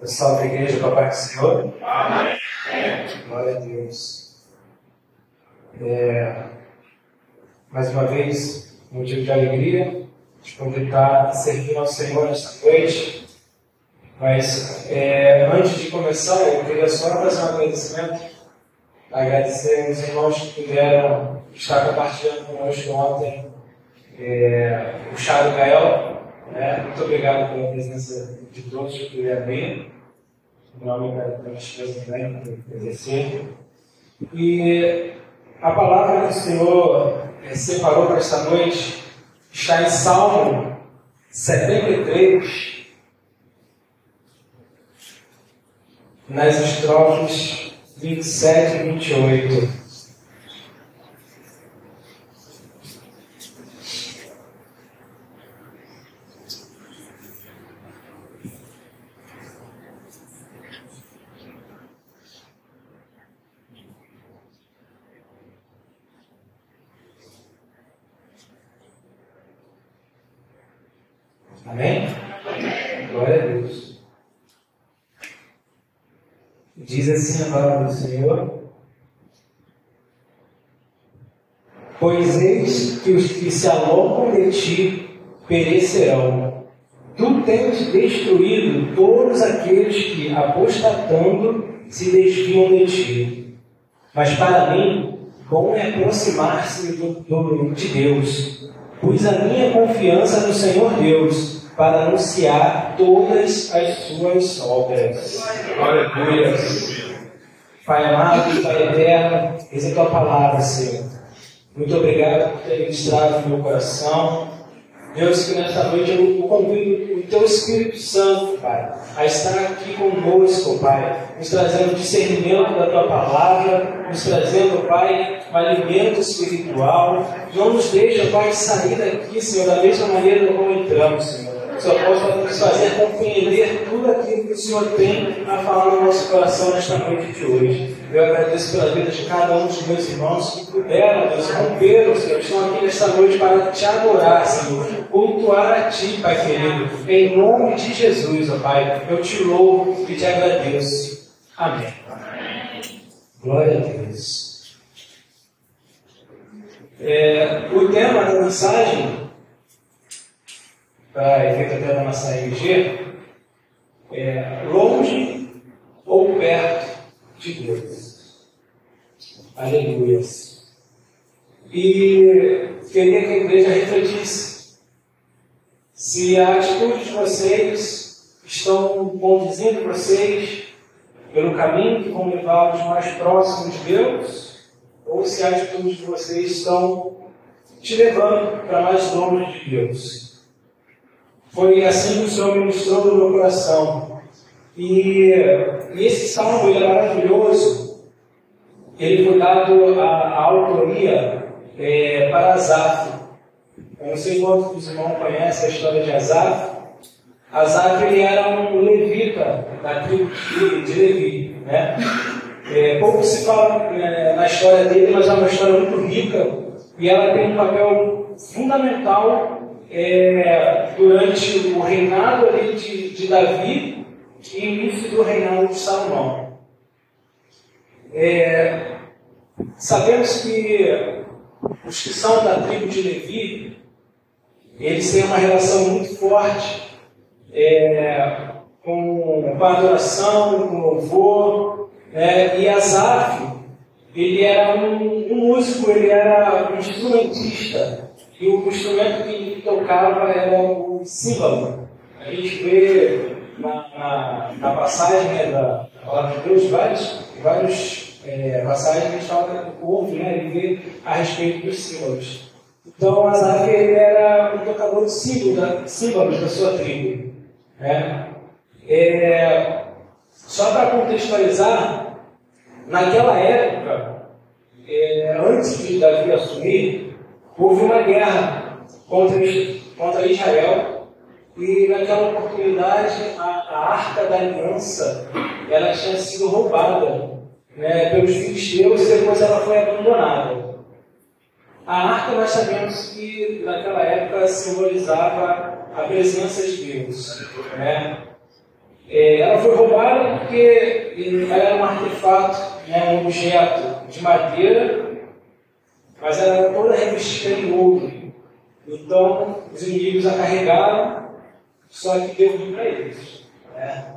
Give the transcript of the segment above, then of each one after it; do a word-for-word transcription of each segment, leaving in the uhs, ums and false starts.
Salve a igreja, papai do Senhor. Amém. Glória a Deus. É, mais uma vez, motivo de alegria de poder estar servindo ao Senhor nesta noite. Mas é, antes de começar, eu queria só fazer um agradecimento. Agradecer aos irmãos que puderam estar compartilhando conosco ontem é, o chá do Gael. Né? Muito obrigado pela presença de todos que puderam vir. Em nome da minha esposa também, por agradecer. E a palavra que o Senhor é, separou para esta noite está em Salmo setenta e três, nas estrofes vinte e sete e vinte e oito. Amém? Glória a Deus. Diz assim a palavra do Senhor: pois eis que os que se alongam de ti perecerão. Tu tens destruído todos aqueles que, apostatando, se desviam de ti. Mas para mim, bom é aproximar-se do, do, de Deus. Pus a minha confiança no Senhor Deus, para anunciar todas as suas obras. Glória a Deus. Pai amado, Pai eterno, essa é a tua palavra, Senhor. Muito obrigado por ter ministrado no meu coração. Deus, que nesta noite eu convido o teu Espírito Santo, Pai, a estar aqui conosco, Pai, nos trazendo discernimento da tua palavra, nos trazendo, Pai, um alimento espiritual. Não nos deixa, Pai, sair daqui, Senhor, da mesma maneira como entramos, Senhor. O Senhor possa nos fazer compreender tudo aquilo que o Senhor tem a falar no nosso coração nesta noite de hoje. Eu agradeço pela vida de cada um dos meus irmãos que puderam, Deus, romperam, Senhor, estão aqui nesta noite para te adorar, Senhor, cultuar a Ti, Pai querido, em nome de Jesus, ó Pai, eu te louvo e te agradeço. Amém. Amém. Glória a Deus. É, o tema da mensagem, para efeito até da nossa R G, é longe ou perto de Deus. Aleluia. E queria que a igreja refletisse se a atitude de vocês estão conduzindo vocês pelo caminho que vão levá-los mais próximos de Deus, ou se a atitude de vocês estão te levando para mais longe de Deus. Foi assim que o Senhor ministrou no meu coração. E, e esse salmo ele é maravilhoso. Ele foi dado a, a autoria é, para Asaf. Eu não sei quantos dos irmãos conhecem a história de Asaf. Asaf ele era um levita da tribo de, de Levi. Né? É, pouco se fala é, na história dele, mas é uma história muito rica. E ela tem um papel fundamental É, durante o reinado ali de, de Davi e início do reinado de Salomão. É, sabemos que os que são da tribo de Levi, eles têm uma relação muito forte é, com, com a adoração, com o louvor, é, e Asaf, ele era um, um músico, ele era um instrumentista. E o instrumento que ele tocava era o símbolo. A gente vê na, na, na passagem, né, da palavra de Deus várias, várias é, passagens que a gente fala, ouve, né, e vê a respeito dos símbolos. Então, Asaf ele era um tocador de símbolo da, símbolos da sua tribo. Né? É, só para contextualizar, naquela época, é, antes de Davi assumir, houve uma guerra contra, contra Israel e naquela oportunidade a, a Arca da Aliança ela tinha sido roubada, né, pelos filisteus e depois ela foi abandonada. A Arca nós sabemos que naquela época simbolizava a presença de Deus. Né? É, ela foi roubada porque ela era um artefato, né, um objeto de madeira, mas ela era toda revestida em ouro. Então, os inimigos a carregaram, só que devolveu para eles. Né?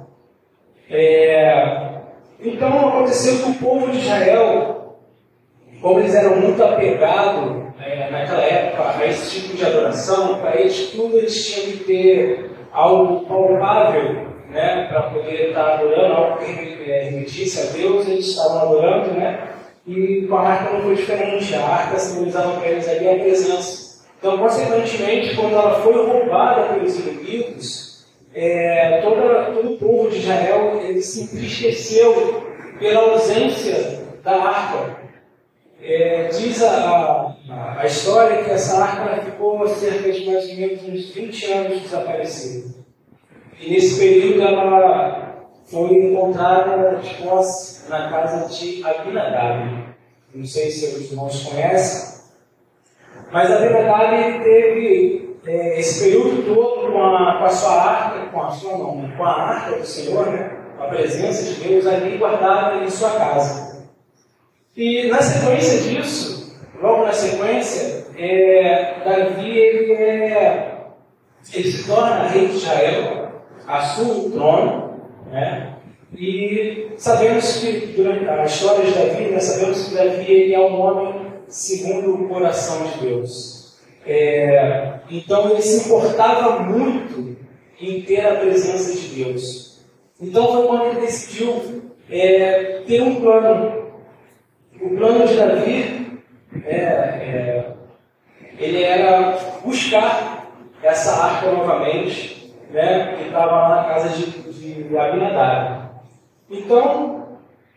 É, então, aconteceu que o povo de Israel, como eles eram muito apegados é, naquela época a esse tipo de adoração, para eles tudo eles tinham que ter algo palpável, né, para poder estar adorando, algo que remetisse a Deus, eles estavam adorando, né? E com a arca não foi diferente, a arca simbolizava para eles ali a presença. Então, consequentemente, quando ela foi roubada pelos inimigos, é, toda, todo o povo de Israel ele se entristeceu pela ausência da arca. É, diz a, a, a história que essa arca ficou cerca de mais ou menos uns vinte anos desaparecida. E nesse período ela foi encontrada de posse na casa de Abinadab. Não sei se os irmãos conhecem, mas Abinadab teve é, esse período todo com a, com a sua arca, com a sua não, com a arca do Senhor, né, com a presença de Deus ali guardada em sua casa. E na sequência disso, logo na sequência, é, Davi ele, é, ele se torna rei de Israel, assume o trono, né? E sabemos que, durante a história de Davi, né, sabemos que Davi ele é um homem segundo o coração de Deus. É, então ele se importava muito em ter a presença de Deus. Então foi quando ele decidiu é, ter um plano. O plano de Davi é, é, ele era buscar essa arca novamente, né, que estava lá na casa de, de Abinadab. Então,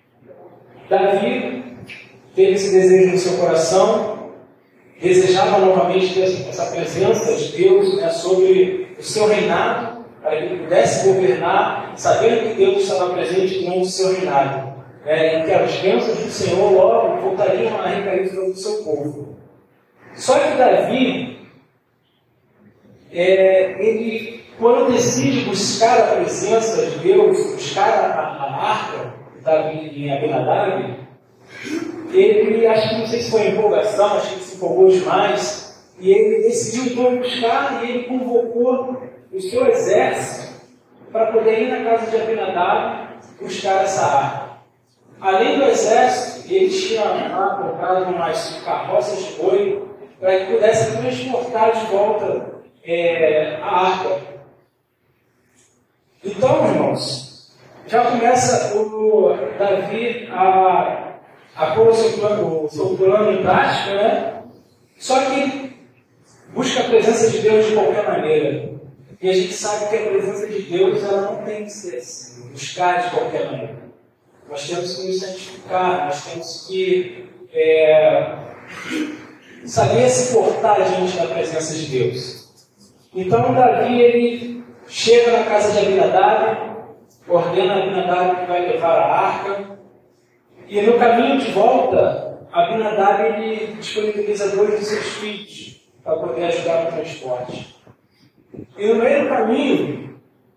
Davi teve esse desejo no seu coração, desejava novamente ter essa presença de Deus, né, sobre o seu reinado, para que ele pudesse governar, sabendo que Deus estava presente durante o seu reinado. É, e que as bênçãos do Senhor logo voltariam a recair sobre o seu povo. Só que Davi, é, ele, quando decide buscar a presença de Deus, buscar a, a arca que estava em Abinadab, ele, acho que não sei se foi empolgação, acho que ele se empolgou demais, e ele decidiu então buscar, e ele convocou o seu exército para poder ir na casa de Abinadab buscar essa arca. Além do exército, ele tinha lá comprado umas carroças de boi para que pudesse transportar de volta é, a arca. Então, irmãos, já começa o Davi a, a pôr o seu plano, o seu plano em prática, né? Só que ele busca a presença de Deus de qualquer maneira. E a gente sabe que a presença de Deus ela não tem que ser assim, buscar de qualquer maneira. Nós temos que nos santificar, nós temos que é, saber se portar diante da presença de Deus. Então, Davi, ele chega na casa de Abinadab, ordena a Abinadab que vai levar a arca, e no caminho de volta, Abinadab ele disponibiliza dois dos seus filhos para poder ajudar no transporte. E no meio do caminho,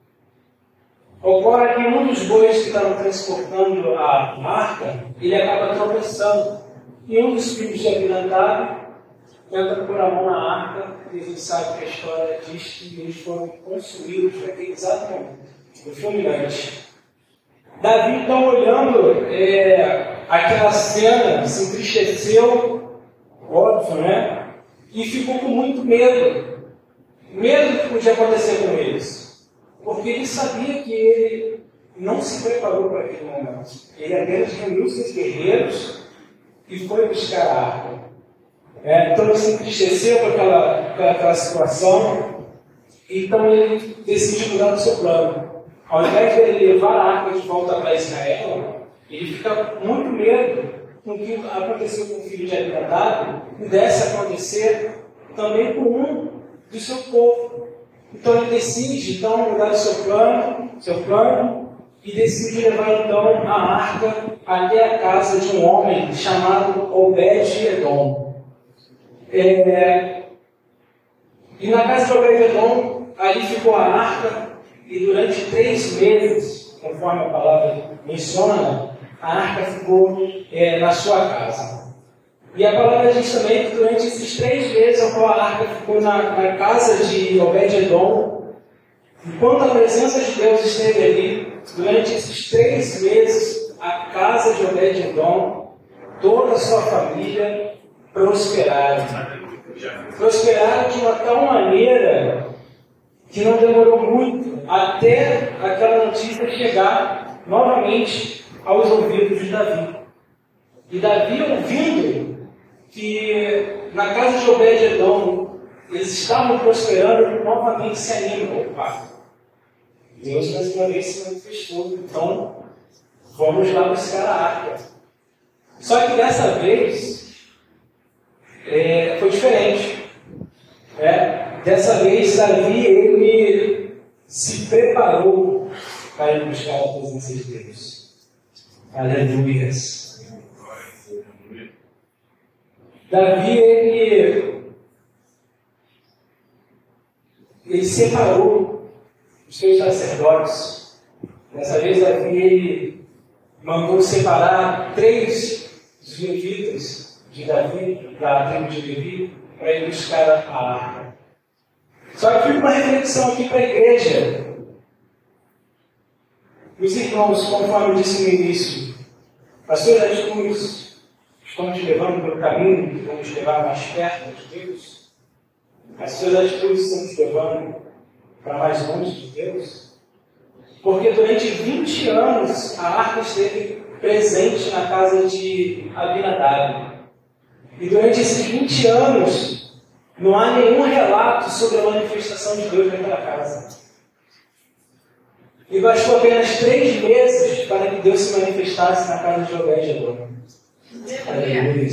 ocorre que um dos bois que estavam transportando a arca, ele acaba tropeçando. E um dos filhos de Abinadab tenta pôr a mão na arca, e a gente sabe que a história diz que eles foram consumidos naquele exato momento. Foi fulminante. Davi, então, olhando é, aquela cena, se entristeceu, óbvio, né? E ficou com muito medo. Medo do que podia acontecer com eles. Porque ele sabia que ele não se preparou para aquele momento. Ele apenas reuniu seus guerreiros e foi buscar a arca. É, então ele se entristeceu com aquela, com aquela situação. Então ele decidiu mudar o seu plano. Ao invés de ele levar a arca de volta para Israel, ele fica com muito medo com o que aconteceu com o filho de Abinadab, pudesse acontecer também com um do seu povo. Então ele decide então mudar o seu plano, seu plano e decide levar então a arca até a casa de um homem chamado Obed-Edom. É, e na casa de Obed-Edom, ali ficou a arca, e durante três meses, conforme a palavra menciona, a arca ficou é, na sua casa. E a palavra diz também que durante esses três meses, a qual a arca ficou na, na casa de Obed-Edom, enquanto a presença de Deus esteve ali, durante esses três meses, a casa de Obed-Edom, toda a sua família prosperaram. Prosperaram de uma tal maneira que não demorou muito até aquela notícia chegar novamente aos ouvidos de Davi. E Davi, ouvindo que na casa de Obed-Edom eles estavam prosperando, ele novamente se anima. Opa, Deus mais uma vez se manifestou, então vamos lá buscar a arca. Só que dessa vez é, foi diferente. É, dessa vez Davi ele se preparou para ir buscar a presença de Deus. Aleluia. Davi, ele, ele separou os seus sacerdotes. Dessa vez, Davi, ele mandou separar três dos levitas de Davi, da tribo de Levi, para ir buscar a arca. Só que fica uma reflexão aqui para a igreja. Meus irmãos, conforme eu disse no início, as suas atitudes estão te levando pelo caminho que vão te levar mais perto de Deus? As suas atitudes estão te levando para mais longe de Deus? Porque durante vinte anos a arca esteve presente na casa de Abinadab. E durante esses vinte anos não há nenhum relato sobre a manifestação de Deus naquela casa. E bastou apenas três meses para que Deus se manifestasse na casa de Obed-Edom. Aleluia.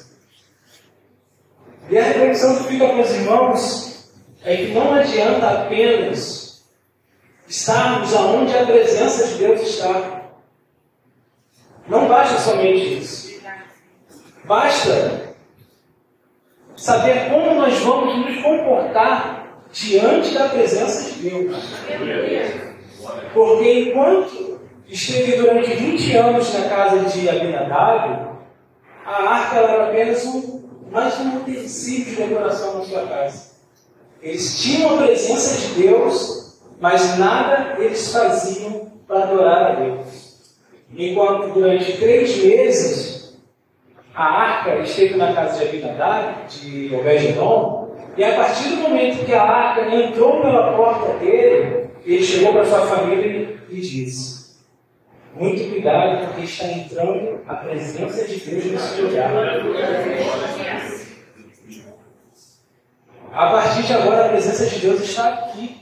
E a reflexão que fica para os irmãos é que não adianta apenas estarmos aonde a presença de Deus está. Não basta somente isso. Basta saber como nós vamos nos comportar diante da presença de Deus. Porque enquanto esteve durante vinte anos na casa de Abinadab, a arca era apenas um, mais um utensílio de decoração na sua casa. Eles tinham a presença de Deus, mas nada eles faziam para adorar a Deus. Enquanto durante três meses a arca esteve na casa de Abinadab, de Obed-Edom, e a partir do momento que a arca entrou pela porta dele, ele chegou para sua família e disse: muito cuidado, porque está entrando a presença de Deus nesse lugar. A partir de agora, a presença de Deus está aqui.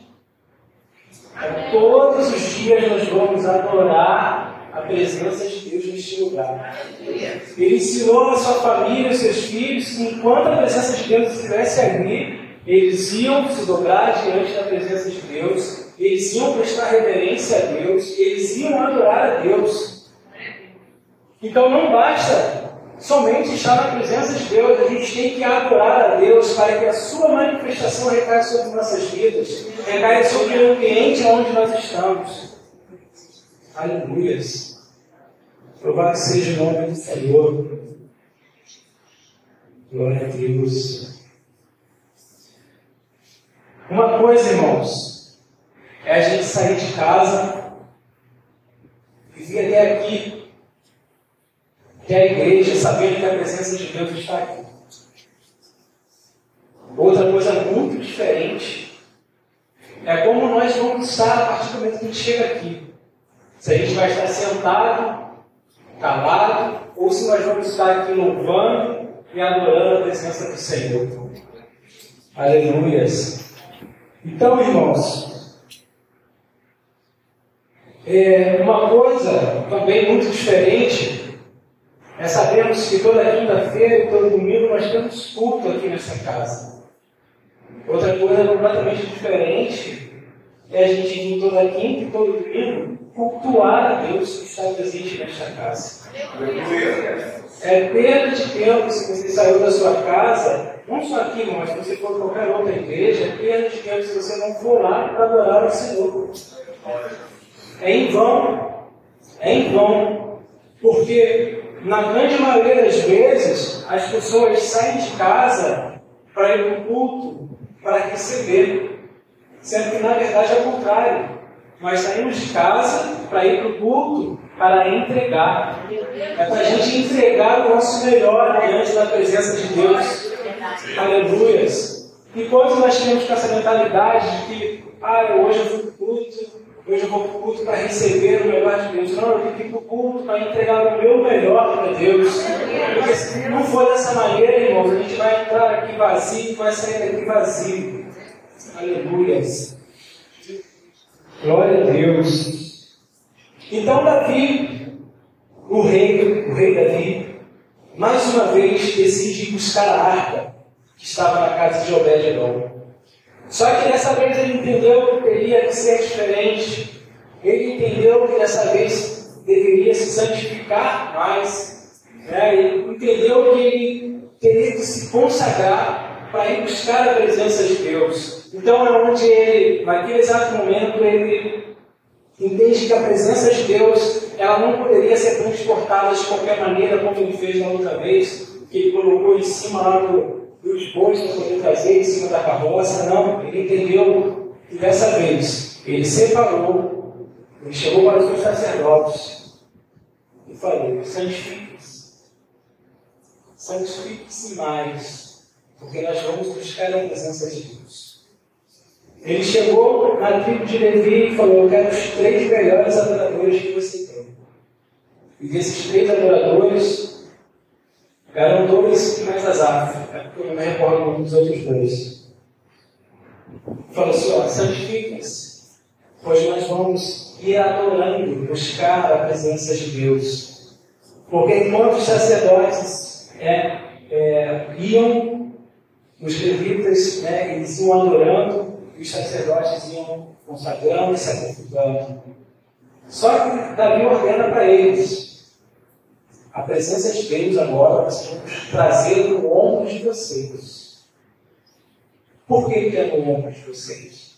Todos os dias nós vamos adorar a presença de Deus neste lugar. Ele ensinou a sua família, os seus filhos, que enquanto a presença de Deus estivesse ali, eles iam se dobrar diante da presença de Deus, eles iam prestar reverência a Deus, eles iam adorar a Deus. Então não basta somente estar na presença de Deus, a gente tem que adorar a Deus para que a sua manifestação recaia sobre nossas vidas, recaia sobre o ambiente onde nós estamos. Aleluia. Louvado seja o nome do Senhor. Glória a Deus. Uma coisa, irmãos, é a gente sair de casa e vir até aqui, que é a igreja, sabendo que a presença de Deus está aqui. Outra coisa muito diferente é como nós vamos estar a partir do momento que a gente chega aqui. Se a gente vai estar sentado, calado, ou se nós vamos estar aqui louvando e adorando a presença do Senhor. Aleluias. Então, irmãos, é uma coisa também muito diferente é sabermos que toda quinta-feira e todo domingo nós temos culto aqui nessa casa. Outra coisa completamente diferente é a gente vir toda quinta e todo domingo cultuar a Deus que está presente nesta casa. É perda de tempo se você saiu da sua casa, não só aqui, mas se você for para qualquer outra igreja, é perda de tempo se você não for lá para adorar o Senhor. É em vão. É em vão. Porque, na grande maioria das vezes, as pessoas saem de casa para ir para o culto, para receber. Sendo que, na verdade, é o contrário. Nós saímos de casa para ir para o culto, para entregar. É para a gente entregar o nosso melhor diante da presença de Deus. Aleluias. Enquanto nós temos com essa mentalidade de que, ah, hoje eu vou para o culto, hoje eu vou para o culto para receber o melhor de Deus. Não, eu tenho que ir para o culto para entregar o meu melhor para Deus. Porque se não for dessa maneira, irmãos, a gente vai entrar aqui vazio e vai sair daqui vazio. Aleluias. Glória a Deus. Então Davi, o rei, o rei Davi, mais uma vez decide buscar a arca que estava na casa de Obed-edom. Só que dessa vez ele entendeu que teria que ser diferente. Ele entendeu que dessa vez deveria se santificar mais. Né? Ele entendeu que ele teria que se consagrar para ir buscar a presença de Deus. Então é onde ele, naquele exato momento, ele entende que a presença de Deus ela não poderia ser transportada de qualquer maneira, como ele fez na outra vez, que ele colocou em cima lá do, dos bois para poder trazer em cima da carroça. Não, ele entendeu que dessa vez ele separou, ele chegou para os seus sacerdotes e falou: santifique-se, santifique-se mais, porque nós vamos buscar a presença de Deus. Ele chegou na tribo de Levi e falou: eu quero os três melhores adoradores que você tem. E desses três adoradores, eram dois mais Asaf, porque eu não me recordo o nome dos outros dois. Falou assim: ó, santifiquem-se, pois nós vamos ir adorando, buscar a presença de Deus. Porque enquanto os sacerdotes é, é, iam, os levitas, né, eles iam adorando, e os sacerdotes iam consagrando e sacrificando. Só que Davi ordena para eles: a presença de Deus agora vocês vão trazer no ombro de vocês. Por que que é no ombro de vocês?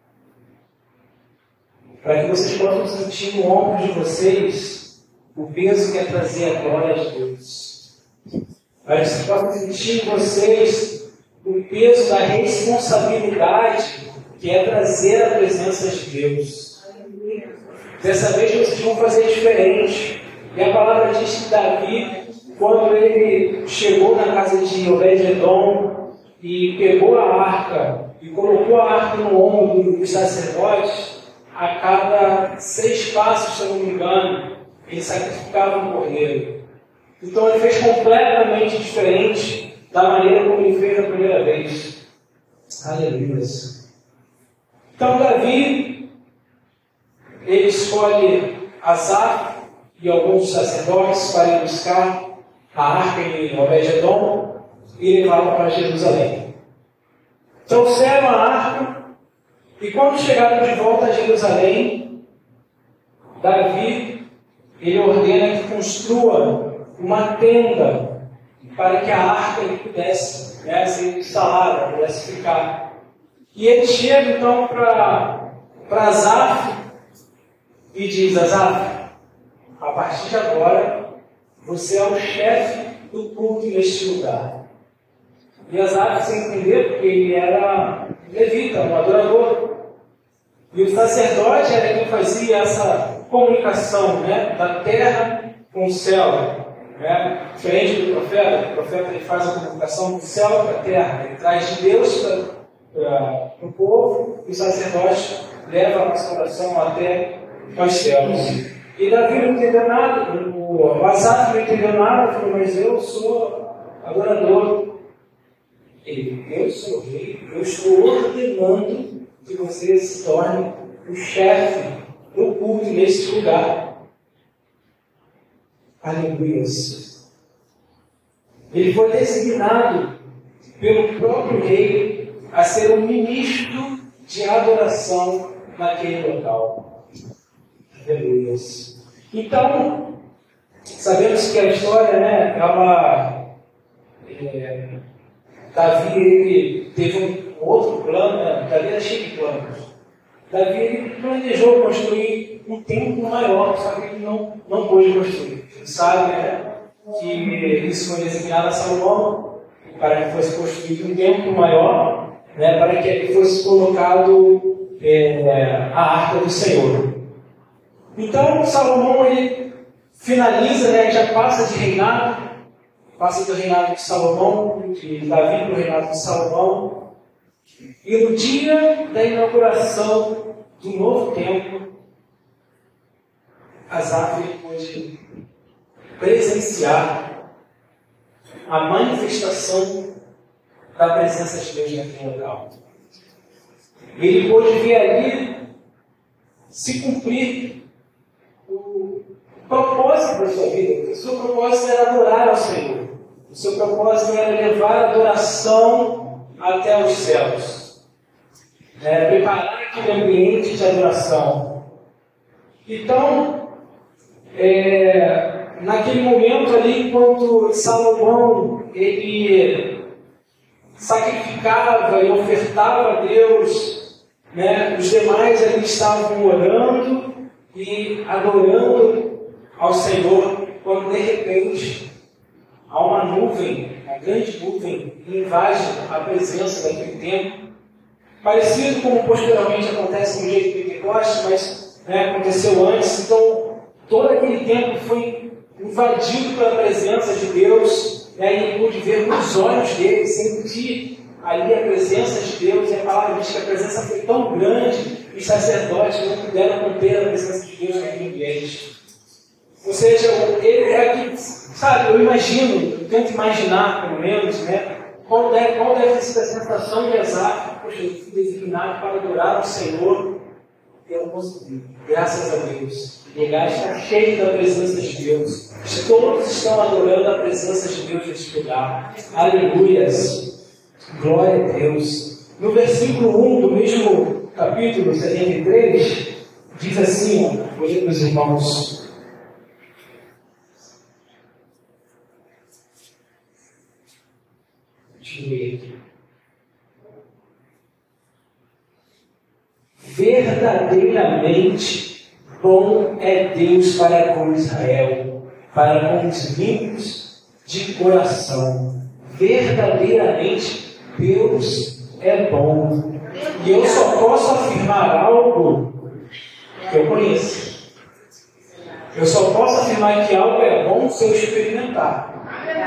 Para que vocês possam sentir no ombro de vocês o peso que é trazer a glória de Deus. Para que vocês possam sentir em vocês o peso da responsabilidade que é trazer a presença de Deus. Dessa vez vocês vão fazer diferente. E a palavra diz que Davi, quando ele chegou na casa de Obed-edom e pegou a arca e colocou a arca no ombro dos sacerdotes, a cada seis passos, se eu não me engano, ele sacrificava um cordeiro. Então ele fez completamente diferente da maneira como ele fez a primeira vez. Aleluia. Então Davi, ele escolhe Asaf e alguns sacerdotes para ir buscar a arca em Obed-edom e levá-la para Jerusalém. Trouxeram a arca e quando chegaram de volta a Jerusalém, Davi, ele ordena que construa uma tenda para que a arca ele pudesse, né, ser instalada, pudesse ficar. E ele chega então para Asaf e diz: Asaf, a partir de agora, você é o chefe do culto neste lugar. E Asaf, sem entender, porque ele era levita, um adorador. E o sacerdote era quem fazia essa comunicação, né, da terra com o céu. Né? Diferente do profeta, o profeta ele faz a comunicação do céu para a terra. Ele traz de Deus para para o povo, e o sacerdote leva a nossa oração até aos céus. E Davi não entendeu nada, o Asaf não entendeu nada, falou: mas eu sou adorador. Ele: eu sou rei, eu estou ordenando que você se torne o chefe do culto neste lugar. Aleluia. Ele foi designado pelo próprio rei a ser um ministro de adoração naquele local. Aleluia. Então, sabemos que a história, né, ela, é, Davi ele teve um outro plano, né? Davi era cheio de planos. Davi ele planejou construir um templo maior, só que ele não, não pôde construir. Ele sabe, né, que isso foi designado a Salomão para que fosse construído um templo maior, né, para que ele fosse colocado é, a arca do Senhor. Então Salomão ele finaliza, né, já passa de reinado, passa do reinado de Salomão, de Davi para o reinado de Salomão. E no dia da inauguração do novo templo, Asaf pôde presenciar a manifestação da presença de Deus naquele local. Ele pôde ver ali se cumprir o propósito da sua vida, porque o seu propósito era adorar ao Senhor. O seu propósito era levar a adoração até os céus. É, preparar aquele ambiente de adoração. Então, é, naquele momento ali, enquanto Salomão ele sacrificava e ofertava a Deus, né, os demais ali estavam orando e adorando ao Senhor, quando de repente há uma nuvem, uma grande nuvem, que invade a presença daquele templo, parecido como posteriormente acontece no dia de Pentecostes, mas né, aconteceu antes. Então, todo aquele templo foi invadido pela presença de Deus, né, e ele pôde ver com os olhos dele, sentir ali a presença de Deus, e a palavra diz que a presença foi tão grande, os sacerdotes não puderam conter a presença de Deus naquele ambiente. Ou seja, ele é que, sabe, eu imagino, eu tento imaginar, pelo menos, né, qual deve, qual deve ter sido a sensação de Asaf. Poxa, eu fui designado para adorar ao Senhor, e eu não consegui. Graças a Deus. O lugar está cheio da presença de Deus. Todos estão adorando a presença de Deus neste lugar. Aleluias. Glória a Deus. No versículo um do mesmo capítulo setenta e três, diz assim, ó, vou ler para os irmãos. Verdadeiramente bom é Deus para com Israel, para com os limpos de coração. Verdadeiramente Deus é bom. E eu só posso afirmar algo que eu conheço. Eu só posso afirmar que algo é bom se eu experimentar.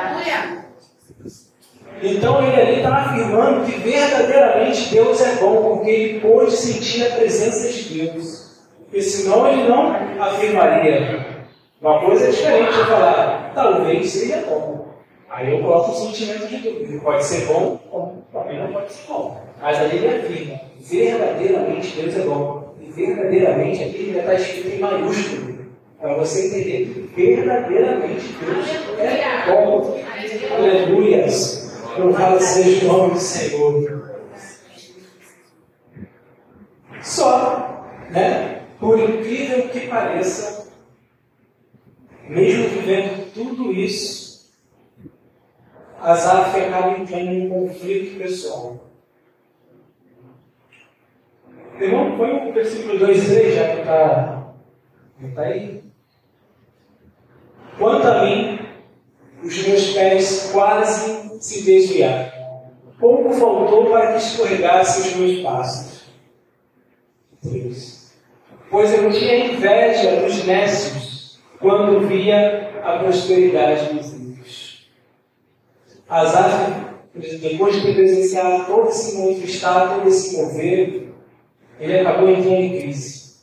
Então ele ali está afirmando que verdadeiramente Deus é bom, porque ele pôde sentir a presença de Deus. Porque senão ele não afirmaria. Uma coisa é diferente de falar, talvez seja bom. Aí eu coloco o sentimento de dúvida. Pode ser bom, ou também não pode ser bom. Mas ali ele afirma, verdadeiramente Deus é bom. E verdadeiramente aqui já está escrito em maiúsculo. Para você entender que verdadeiramente Deus é bom. Aleluias. Louvado seja o nome do Senhor. Só, né, por incrível que pareça, mesmo vivendo tudo isso, Asaf acaba entrando em um conflito pessoal. Irmão, põe o versículo dois e três, já que está tá aí. Quanto a mim, os meus pés quase se desviaram. Pouco faltou para que escorregasse os meus passos. três. Pois eu tinha inveja dos nécios quando via a prosperidade dos ímpios. Asaf, depois de ter presenciado todo esse manifestar, todo esse mover, ele acabou entrando em crise.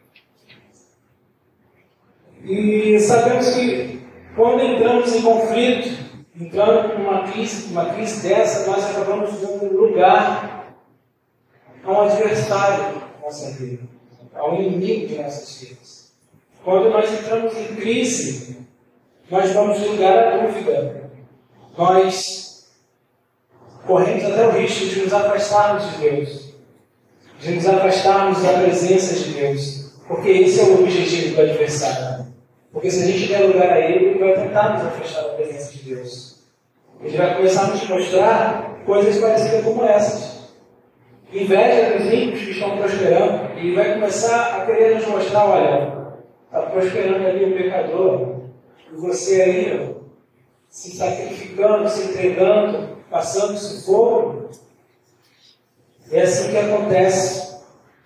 E sabemos que quando entramos em conflito, entrando numa crise, uma crise dessa, nós acabamos dando lugar a um adversário da nossa vida, a um inimigo de nossas vidas. Quando nós entramos em crise, nós damos lugar à dúvida. Nós corremos até o risco de nos afastarmos de Deus, de nos afastarmos da presença de Deus, porque esse é o objetivo do adversário. Porque se a gente der lugar a ele, ele vai tentar nos afastar da presença de Deus. Ele vai começar a nos mostrar coisas parecidas como essas. inveja dos ímpios que estão prosperando. Ele vai começar a querer nos mostrar, olha, está prosperando ali o pecador, e você aí, ó, se sacrificando, se entregando, passando sufoco. É assim que acontece.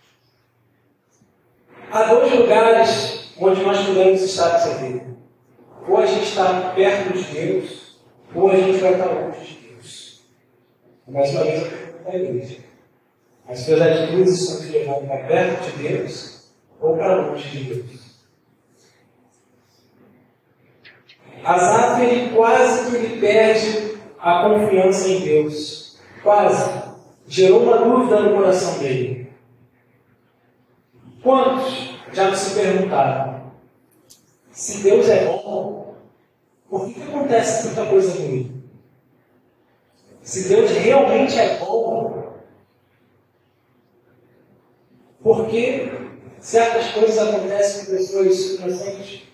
Há dois lugares onde nós podemos estar nessa vida. Ou a gente está perto de Deus, ou a gente vai estar longe de Deus. Mais uma vez, eu pergunto à igreja. As suas atitudes estão te levando para perto de Deus ou para longe de Deus? Asaf, ele quase que ele perde a confiança em Deus. Quase. Gerou uma dúvida no coração dele. Quantos já não se perguntaram: se Deus é bom, por que, que acontece tanta coisa ruim? Se Deus realmente é bom, por que certas coisas acontecem com pessoas inocentes?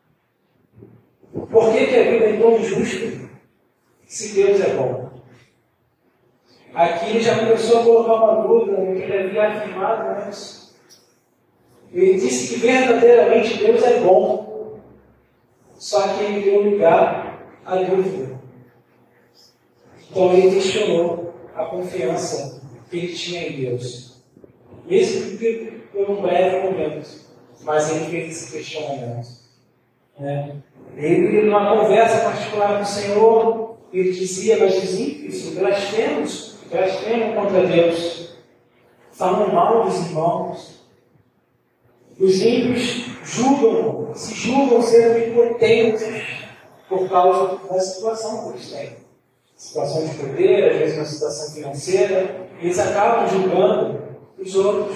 Por que, que a vida é tão injusta se Deus é bom? Aqui ele já começou a colocar uma dúvida no que ele havia afirmado antes. Ele disse que verdadeiramente Deus é bom, só que ele deu lugar à dúvida. Então ele questionou a confiança que ele tinha em Deus. Mesmo que por um breve momento, mas ele fez esse questionamento. Né? Ele, numa conversa particular com o Senhor, ele dizia: mas os ímpios, blasfemos, blasfemam contra Deus, falam mal dos irmãos. Os ímpios julgam, se julgam ser onipotentes por causa da situação que eles têm. Situação de poder, às vezes uma situação financeira, eles acabam julgando os outros.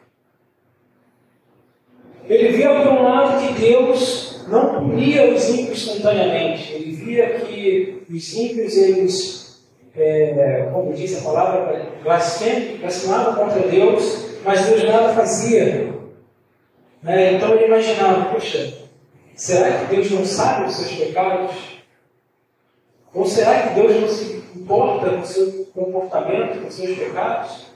Ele via, por um lado, que Deus não punia os ímpios instantaneamente. Ele via que os ímpios, eles, é, como diz a palavra, blasfemavam contra Deus, mas Deus nada fazia. Né? Então ele imaginava: poxa, será que Deus não sabe os seus pecados? Ou será que Deus não se importa com o seu comportamento, com os seus pecados?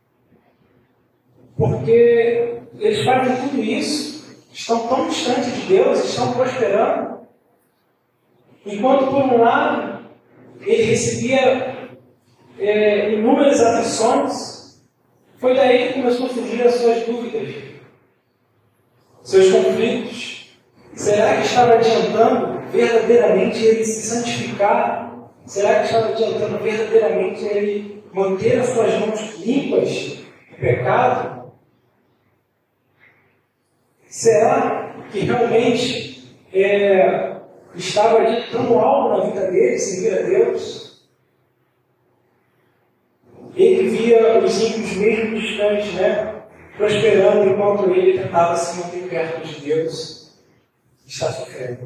Porque eles fazem tudo isso, estão tão distantes de Deus, estão prosperando. Enquanto, por um lado, ele recebia é, inúmeras aflições, foi daí que começou a surgir as suas dúvidas, seus conflitos. Será que estava adiantando verdadeiramente ele se santificar? Será que estava adiantando verdadeiramente ele manter as suas mãos limpas do pecado? Será que realmente é, estava adiantando algo na vida dele, servir a Deus? Ele via os ímpios mesmo distantes, né, prosperando, enquanto ele tentava se manter perto de Deus, está sofrendo.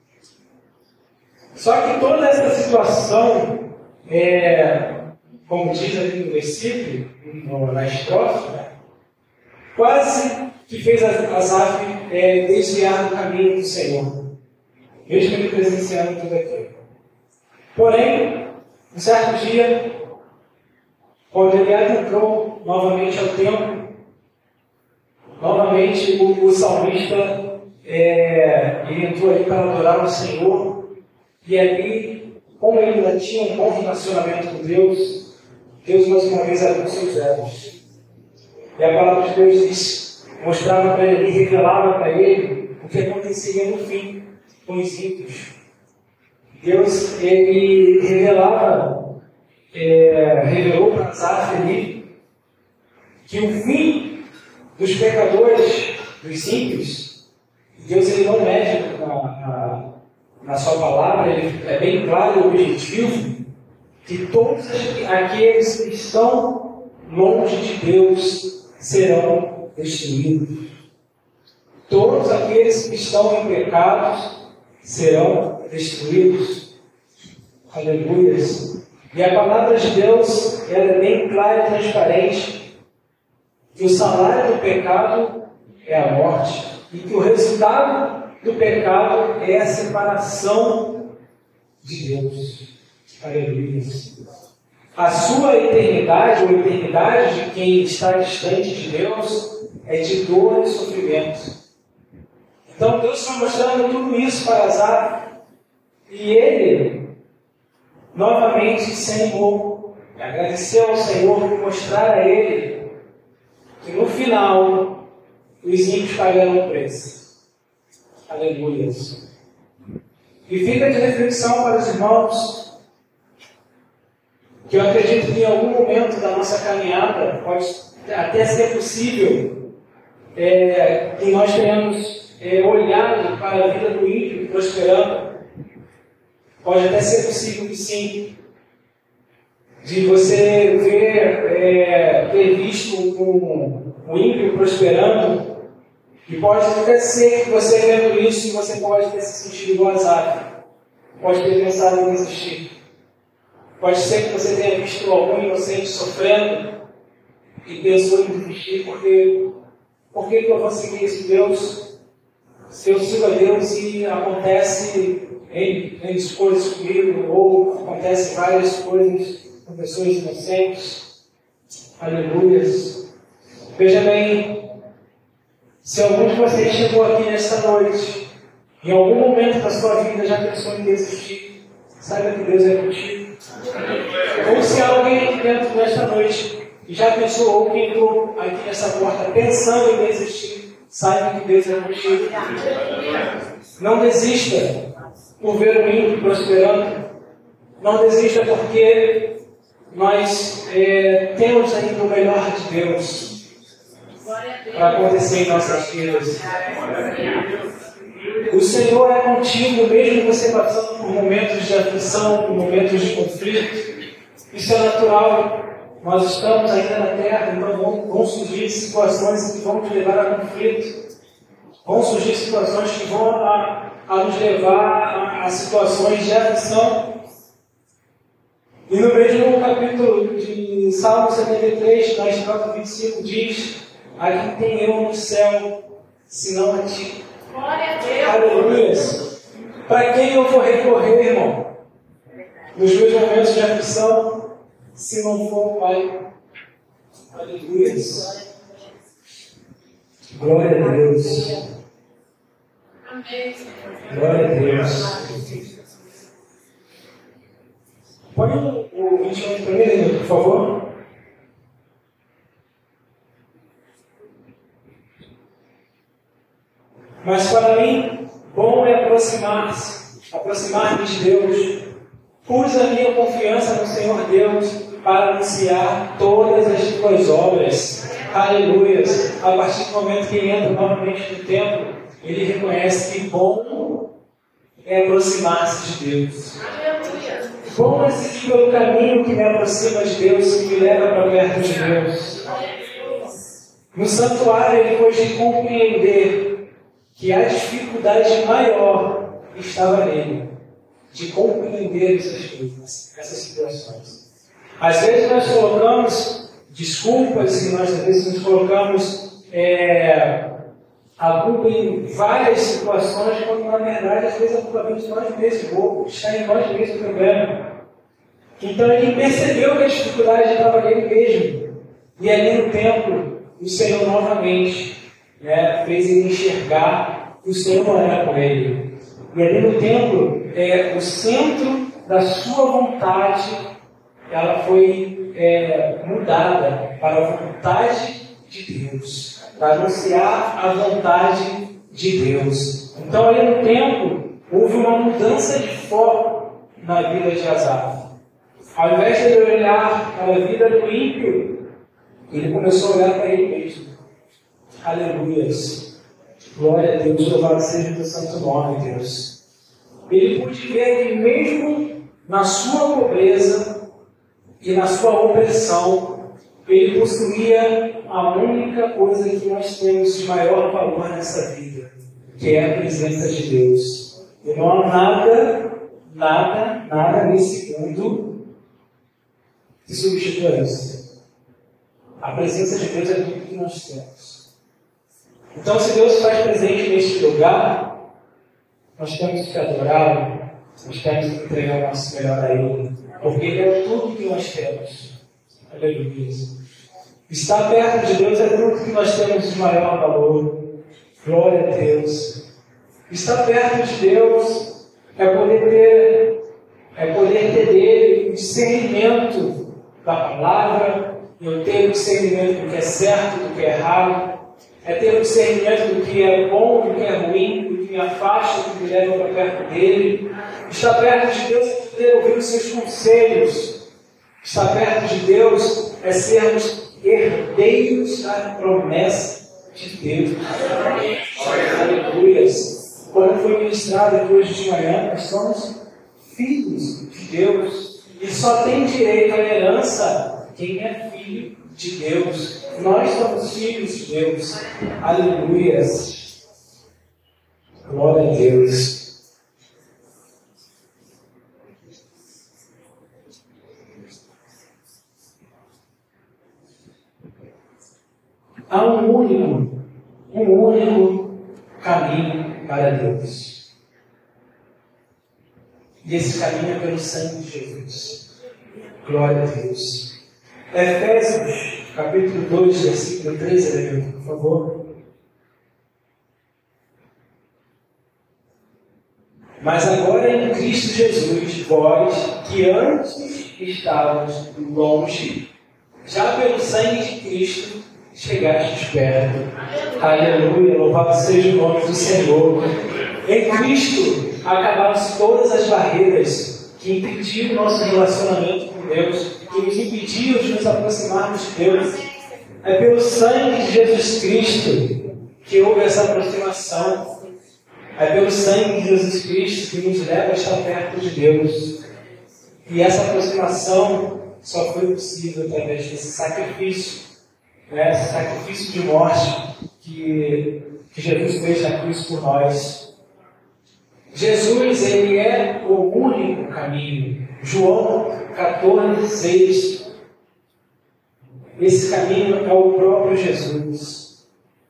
Só que toda essa situação, é, como diz ali no versículo, no, na estrofe, né, quase que fez Asaf é, desviar do caminho do Senhor, mesmo ele presenciando tudo aquilo. Porém, um certo dia, quando ele adentrou novamente ao templo, novamente o, o salmista é, ele entrou ali para adorar o Senhor, e ali, como ele ainda tinha um bom relacionamento com Deus, Deus mais uma vez abriu seus olhos. E a palavra de Deus diz, mostrava para ele, revelava para ele o que aconteceria no fim com os ímpios. Deus, ele revelava, é, revelou para Asaf ali que o fim dos pecadores, dos ímpios, Deus ele não mede na, na, na sua palavra, ele é bem claro e objetivo, que todos aqueles que estão longe de Deus serão destruídos. Todos aqueles que estão em pecados serão destruídos. Aleluia. E a palavra de Deus, ela é bem clara e transparente, que o salário do pecado é a morte, e que o resultado do pecado é a separação de Deus. Aleluia. a sua eternidade, ou a eternidade de quem está distante de Deus, é de dor e sofrimento. Então Deus foi mostrando tudo isso para Asaf, e ele novamente se animou, agradeceu ao Senhor por mostrar a ele que no final os ímpios pagarão o preço. Aleluia. E fica de reflexão para os irmãos, que eu acredito que em algum momento da nossa caminhada pode até ser possível é, que nós tenhamos é, olhado para a vida do ímpio prosperando. Pode até ser possível que sim, de você ver, é, ter visto um, um ímpio prosperando, e pode até ser que você vendo isso, você pode ter se sentido igual a Asaf, pode ter pensado em desistir. Pode ser que você tenha visto algum inocente sofrendo e pensou em desistir, porque por que eu vou seguir esse Deus? Se eu sigo a Deus e acontece em, em coisas comigo, ou acontece várias coisas com pessoas inocentes. Aleluias. Veja bem, se algum de vocês chegou aqui nesta noite, em algum momento da sua vida já pensou em desistir, saiba que Deus é contigo. Ou se alguém aqui dentro desta noite já pensou, ou que entrou aqui nessa porta pensando em desistir, saiba que Deus é contigo. Não desista por ver o ímpio prosperando. Não desista porque nós é, temos ainda o melhor de Deus para acontecer em nossas vidas. O Senhor é contigo, mesmo você passando por momentos de aflição, por momentos de conflito. Isso é natural. Nós estamos ainda na terra, então vão, vão surgir situações que vão te levar a conflito. Vão surgir situações que vão a, a nos levar a, a situações de aflição. E no mesmo capítulo de Salmo setenta e três, na estrofe vinte e cinco, diz: a quem tem eu no céu, senão a ti. Glória a Deus. Aleluia. Para quem eu vou recorrer, irmão? Nos meus momentos de aflição, se não for o Pai. Aleluia. Glória a Deus. Amém. Glória a Deus. Põe o vinte e um primeiro, por favor. Mas para mim, bom é aproximar-se, aproximar-me de Deus. Pus a minha confiança no Senhor Deus para anunciar todas as tuas obras. Aleluia. A partir do momento que ele entra novamente no templo, ele reconhece que bom é aproximar-se de Deus. Aleluia. Bom é seguir pelo caminho que me aproxima de Deus, que me leva para perto de Deus. No santuário, ele pôde compreender que a dificuldade maior estava nele, de compreender essas coisas, essas situações. Às vezes nós colocamos desculpas e nós às vezes nos colocamos é, a culpa em várias situações, quando na verdade às vezes a culpa vem de nós mesmos, ou está em nós mesmos o problema. Então ele percebeu que a dificuldade estava nele mesmo, e ali no templo o Senhor novamente Né, fez ele enxergar que o Senhor não era com ele. E ali no templo, é, o centro da sua vontade, ela foi é, mudada para a vontade de Deus, para anunciar a vontade de Deus. Então ali no templo, houve uma mudança de foco na vida de Asaf. Ao invés de ele olhar para a vida do ímpio, ele começou a olhar para ele mesmo. Aleluias. Glória a Deus, louvado seja o teu santo nome, Deus. Ele pôde ver que mesmo na sua pobreza e na sua opressão, ele possuía a única coisa que nós temos de maior valor nessa vida, que é a presença de Deus. E não há nada, nada, nada nesse mundo que substitua isso. A presença de Deus é tudo que nós temos. Então, se Deus se faz presente neste lugar, nós temos que adorá-lo, nós temos que entregar o nosso melhor a Ele. porque Ele é tudo que nós temos. Aleluia. Estar perto de Deus é tudo que nós temos de maior valor. Glória a Deus. Estar perto de Deus é poder ter, é poder ter dele o discernimento da palavra, eu ter o discernimento do que é certo, do que é errado, é ter o discernimento do que é bom, do que é ruim, do que me afasta, do que me leva para perto dele. Estar perto de Deus é poder ouvir os seus conselhos. Estar perto de Deus é sermos herdeiros da promessa de Deus. Aleluias. Como foi ministrado aqui hoje de manhã, nós somos filhos de Deus. E só tem direito à herança quem é filho de Deus. Nós somos filhos de Deus. Aleluias. Glória a Deus. Há um único, um único caminho para Deus. E esse caminho é pelo sangue de Jesus. Glória a Deus. Efésios, capítulo dois, versículo treze, por favor. Mas agora em Cristo Jesus, vós que antes estavas longe, já pelo sangue de Cristo, chegastes perto. Aleluia, louvado seja o nome do Senhor. Em Cristo acabaram-se todas as barreiras que impediam o nosso relacionamento com Deus, que nos impediam de nos aproximarmos de Deus. É pelo sangue de Jesus Cristo que houve essa aproximação. É pelo sangue de Jesus Cristo que nos leva a estar perto de Deus. E essa aproximação só foi possível através desse sacrifício. Né, esse sacrifício de morte que, que Jesus fez na cruz por nós. Jesus, ele é o único caminho. João catorze, seis. Esse caminho é o próprio Jesus.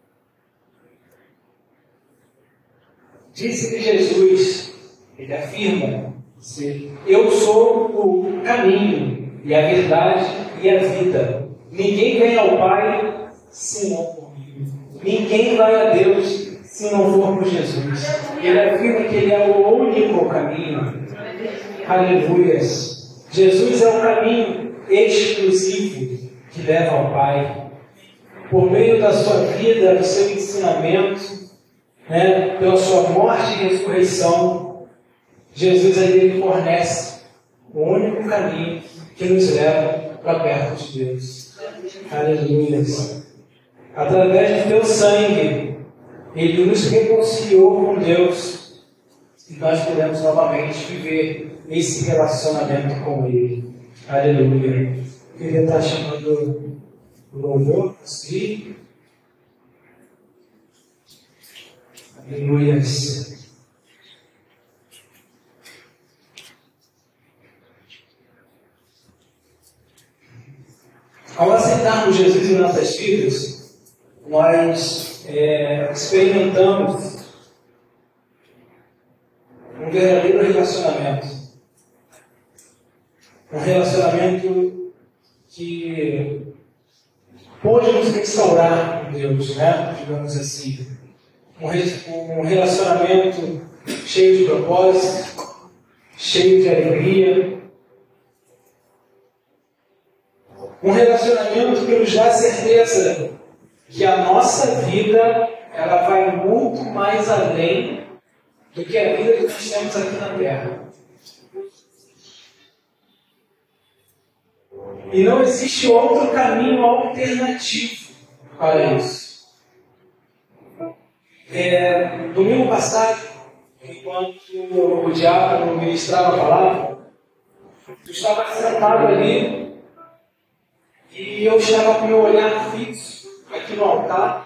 Disse-lhe Jesus, ele afirma, eu sou o caminho, e a verdade e a vida. Ninguém vem ao Pai senão por mim. Ninguém vai a Deus se não for por Jesus. Ele afirma que Ele é o único caminho. Aleluias. Jesus é o caminho exclusivo que leva ao Pai. Por meio da sua vida, do seu ensinamento, né, pela sua morte e ressurreição, Jesus ele fornece o único caminho que nos leva para perto de Deus. Aleluia. Através do teu sangue, Ele nos reconciliou com Deus e nós podemos novamente viver esse relacionamento com Ele. Aleluia. Eu queria estar chamando o louvor, sim. Aleluia. Ao aceitarmos Jesus em nossas vidas, nós é, experimentamos um verdadeiro relacionamento. Um relacionamento que pode nos restaurar com Deus, né? Digamos assim. Um, um relacionamento cheio de propósito, cheio de alegria. Um relacionamento que nos dá certeza que a nossa vida ela vai muito mais além do que a vida que nós temos aqui na Terra. E não existe outro caminho alternativo para isso. É, domingo passado, enquanto o diácono ministrava a palavra, eu estava sentado ali e eu estava com o meu olhar fixo aqui no altar.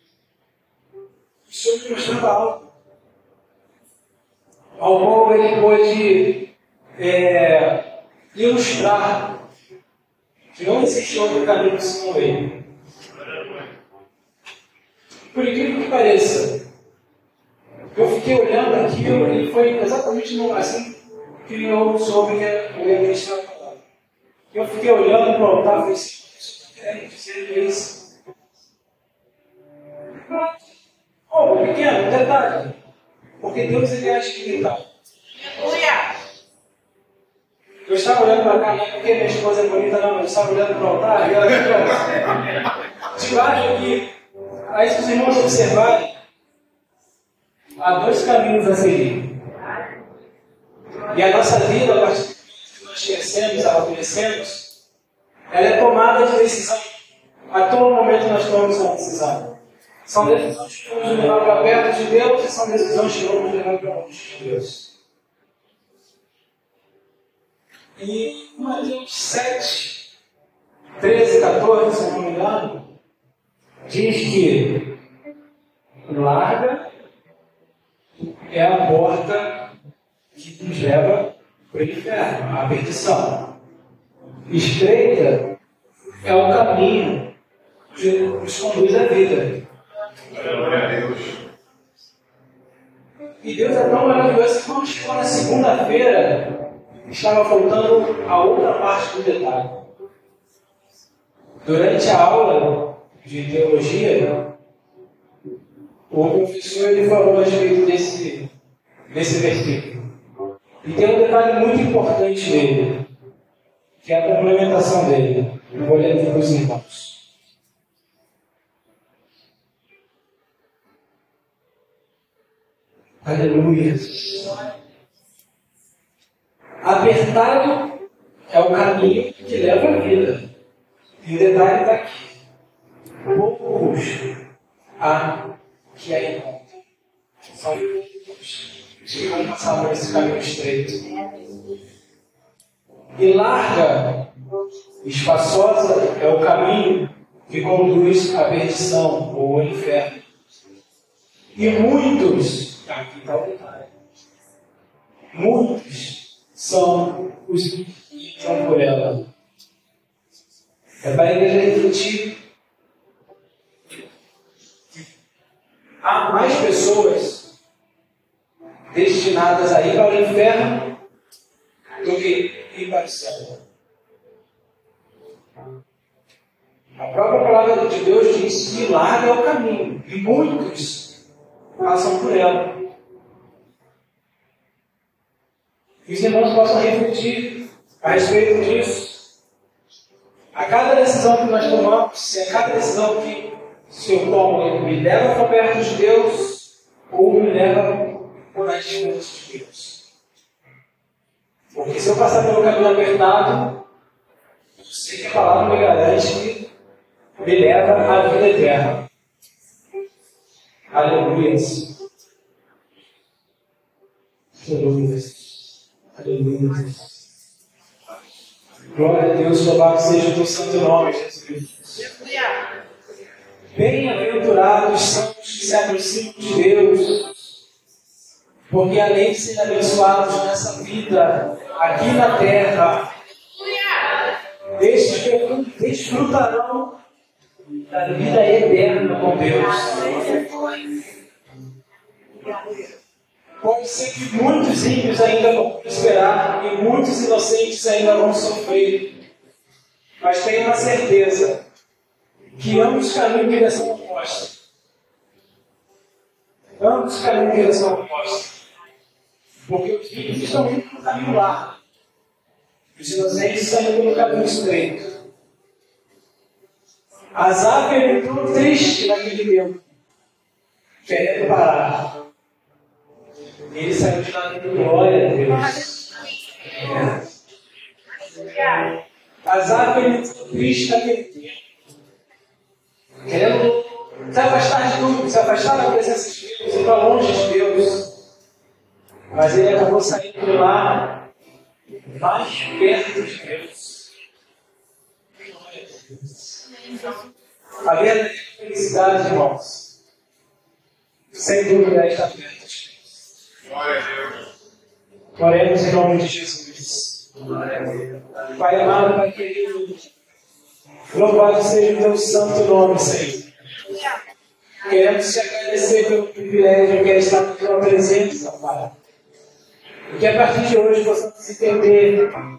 O Senhor me mostrava algo. Ao qual ele pôde é, ilustrar que não existe outro caminho senão ele. Por incrível que pareça, eu fiquei olhando aquilo e foi exatamente assim que eu soube que eu ia ministrar a palavra. Eu fiquei olhando para o altar e falei assim, isso é dizer isso. Oh, pequeno, detalhe. Porque Deus ele age limitado. Aleluia. Eu estava olhando para cá, não é porque minha esposa é bonita, não. Eu estava olhando para o altar e ela ficou debaixo aqui. Aí, se os irmãos observarem, há dois caminhos a seguir. E a nossa vida, a partir do que nós crescemos, amadurecemos, ela é tomada de decisão. A todo momento nós tomamos uma decisão. São decisões que vão nos levar para perto de Deus e são decisões que vão nos levar para longe de Deus. E em Mateus sete, treze, catorze, se não me engano, diz que larga é a porta que nos leva para o inferno, a perdição. Estreita é o caminho que nos conduz à vida. E Deus é tão maravilhoso que quando chegou na segunda-feira, estava faltando a outra parte do detalhe. Durante a aula de teologia, o professor ele falou a respeito desse, desse versículo. E tem um detalhe muito importante nele, que é a complementação dele. Eu vou ler para os irmãos. Aleluia. Apertado é o caminho que leva à vida. E o detalhe está aqui. Poucos há que aí encontram. São poucos que vão passar por esse caminho estreito. E larga, espaçosa é o caminho que conduz à perdição ou ao inferno. E muitos, aqui está o detalhe, muitos são os que entram por ela. É para a igreja refletir. Há mais pessoas destinadas a ir para o inferno do que ir para o céu. A própria palavra de Deus diz que larga é o caminho, e muitos passam por ela. Que os irmãos possam refletir a respeito disso. A cada decisão que nós tomamos, se a cada decisão que se eu tomo me leva para perto de Deus, ou me leva para distância de Deus. Porque se eu passar pelo caminho apertado, eu sei que a palavra me garante que me leva à vida eterna. Aleluia. Aleluia. Aleluia. Glória a Deus, louvado seja o teu santo nome, Jesus. Bem-aventurados são os que se aproximam de Deus, porque além de serem abençoados nessa vida, aqui na terra, estes desfrutarão da vida eterna com Deus. Pode ser que muitos ímpios ainda vão prosperar e muitos inocentes ainda vão sofrer, mas tenho uma certeza que ambos caminham em direção oposta. Ambos caminham em direção oposta. Porque os ímpios estão indo para o caminho largo. Os inocentes estão indo pelo caminho estreito. Asaf entrou triste naquele tempo, querendo parar. Ele saiu de lá dando glória a Deus. Asaf entrou triste naquele tempo, querendo se afastar de tudo, se afastar da presença de Deus, ir para longe de Deus. Mas ele acabou saindo de lá mais perto de Deus. Glória a Deus. A verdadeira felicidade, irmãos, sem dúvida está perto de Deus. Glória a Deus. Oremos em nome de Jesus. Glória a Deus. Pai amado, Pai querido, louvado seja o teu santo nome, Senhor. Queremos te agradecer pelo privilégio que é estar na tua presença, Pai. E que a partir de hoje possamos entender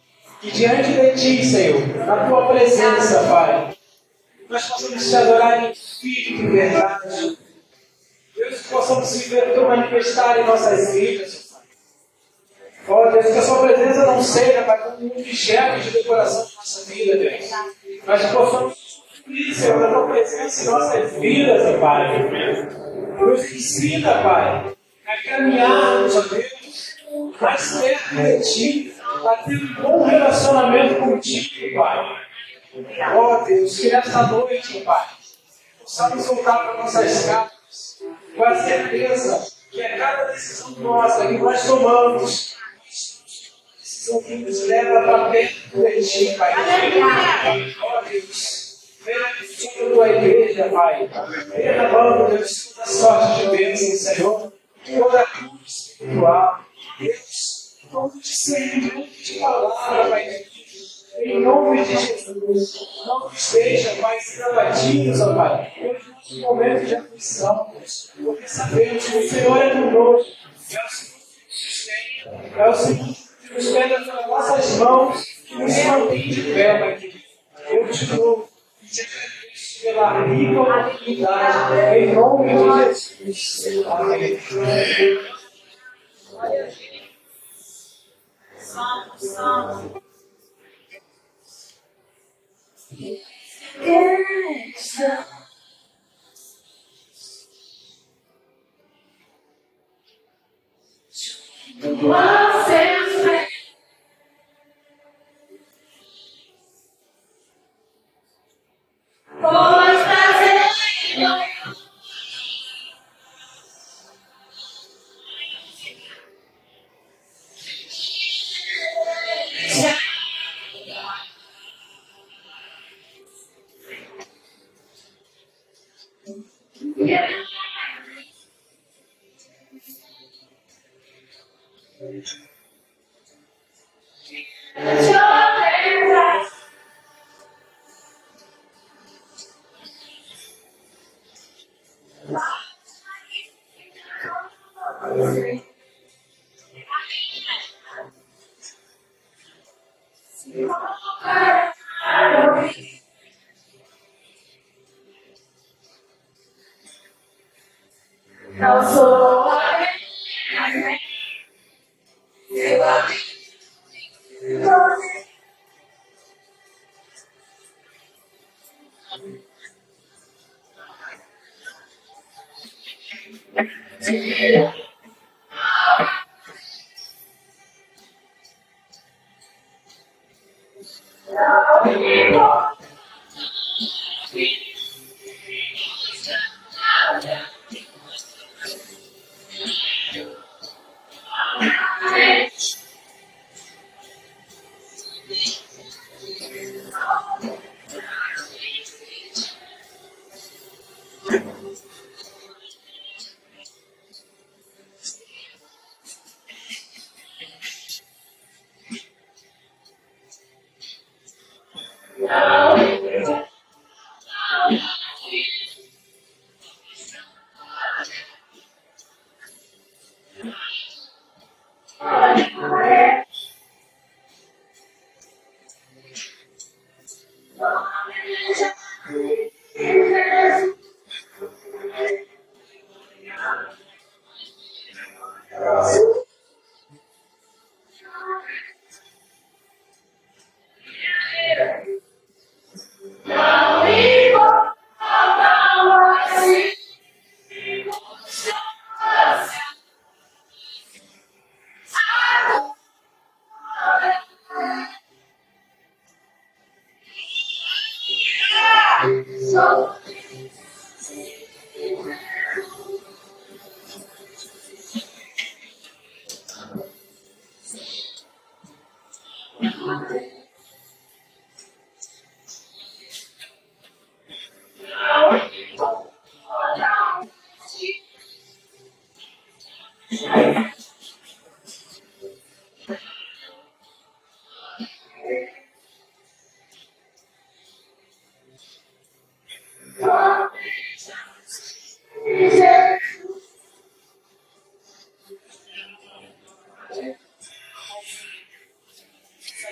que diante de Ti, Senhor, na Tua presença, Pai, nós possamos Te adorar em espírito e verdade. Deus, que possamos viver Teu manifestar em nossas vidas. Ó Deus, que a Sua presença não seja, Pai, como um objeto de decoração de nossa vida, Deus. Mas que possamos cumprir, Senhor, a Tua presença em nossas vidas, ó Pai. Nos ensina, Pai, a caminharmos, ó Deus, mais perto de Ti, a ter um bom relacionamento contigo, Pai. Ó Deus, que nessa noite, Pai, possamos voltar para nossas casas com a certeza que a cada decisão nossa que nós tomamos, decisão que nos leva para perto de Ti, Pai. Ó Deus, venha sobre a Tua igreja, Pai. Venha derramando, Deus, toda sorte de bênção, Senhor, toda a cruz espiritual, Deus, todo discernimento de palavra, Pai. Em nome de Jesus, não nos deixa, Pai, ser abatidos, ó Pai, pelos nossos momentos de aflição, porque sabemos que o Senhor é conosco, é o Senhor que nos sustenta, é o Senhor que nos pega pelas nossas mãos, que nos mantém de pé, Pai querido. Eu te louvo e te agradeço pela rica oportunidade, em nome de Jesus. Amém. Santo, santo. Você pode fazer. Não sou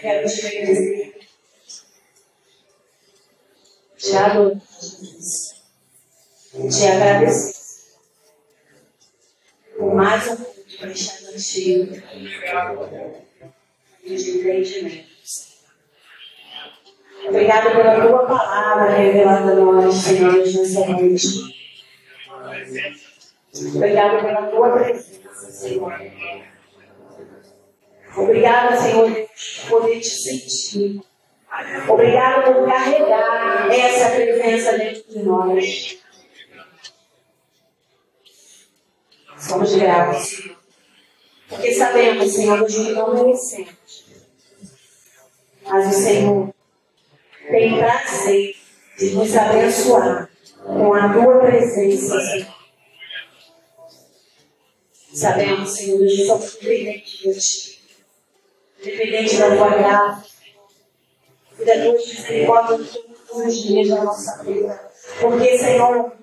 Quero te bendizer. Te adorar, Jesus. Te agradecer por mais um culto prestado a Ti de entendimento. Obrigada pela Tua palavra revelada a nós, Senhor, nessa noite. Obrigada pela Tua presença, Senhor. Obrigada, Senhor Deus, por poder Te sentir. Obrigada por carregar essa presença dentro de nós. Somos gratos, Senhor. Porque sabemos, Senhor, que não merecemos. Mas o Senhor tem prazer de nos abençoar com a Tua presença, Senhor. Sabemos, Senhor, que somos dependentes de Ti. Dependentes da Tua graça. E da Tua misericórdia todos os dias da nossa vida. Porque, Senhor,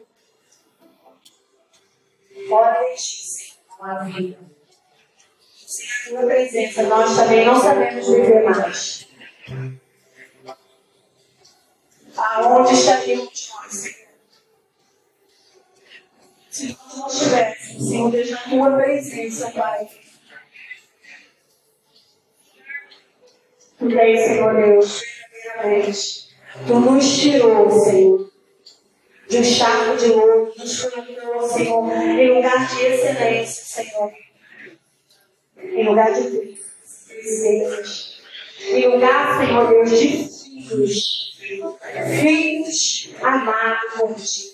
pode existir uma vida. Sem a Tua presença, nós também não sabemos viver mais. Aonde estaríamos nós, Senhor? Se nós não estivéssemos, Senhor Deus, na Tua presença, Pai. Tu tens, Senhor Deus, verdadeiramente, Tu nos tirou, Senhor, de um charco de ouro, nos colocou, Senhor, em lugar de excelência, Senhor. Em lugar de princesas. Em lugar, Senhor Deus, de filhos. Filhos amados por Ti.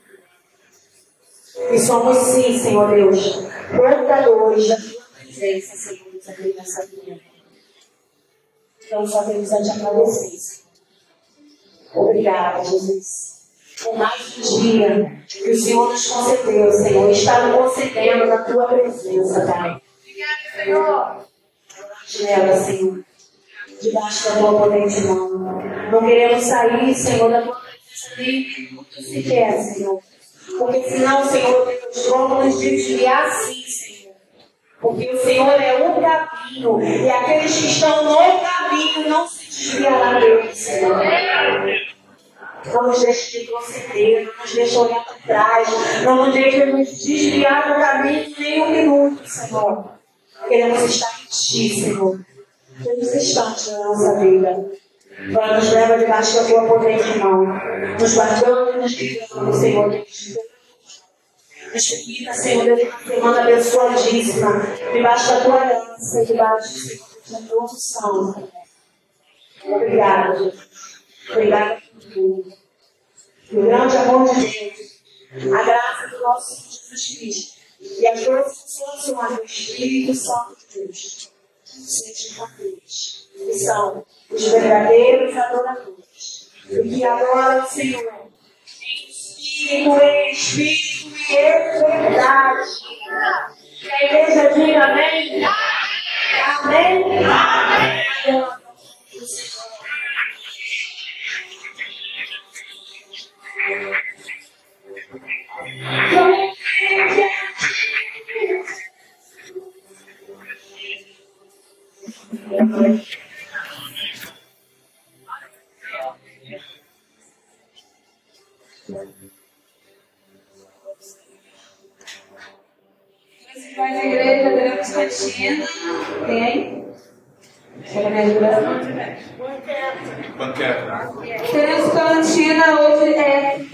E somos sim, Senhor Deus, portadores da Tua presença, Senhor Deus, aqui nessa vida. Então só temos a Te agradecer, Senhor. Obrigada, Jesus, por mais um dia que o Senhor nos concedeu, Senhor, e está nos concedendo na Tua presença, Pai. Obrigada, Senhor. Nela, Senhor, debaixo da Tua potente mão. Não queremos sair, Senhor, da Tua presença nem muito sequer, Senhor. Porque senão, Senhor Deus, vamos nos desviar assim, Senhor. Porque o Senhor é o caminho. E aqueles que estão no caminho não se desviarão dele, Senhor. Não nos deixe de proceder, não nos deixe olhar para trás. Não nos deixe nos desviar do caminho nem um minuto, Senhor. Queremos estar em Ti, Senhor. Todos os instantes da nossa vida. Para nos leva debaixo da Tua potente mão. Nos guardando e nos guiando, Senhor Deus. Nos permita, Senhor Deus, uma semana abençoadíssima. Debaixo da Tua graça, debaixo, Senhor Deus, da Tua unção. Obrigada, Jesus. Obrigada por tudo. O grande amor de Deus. A graça do nosso Senhor Jesus Cristo. E as duas funções do Espírito Santo de Deus. Sejam com eles. Que são os verdadeiros adoradores. E que adoram o Senhor em Espírito, em Espírito e em verdade. Que a igreja diga amém. Amém. Amém. Vai na igreja, teremos cantina. Tem? Chega me ajudando. Banquete. Teremos cantina hoje, é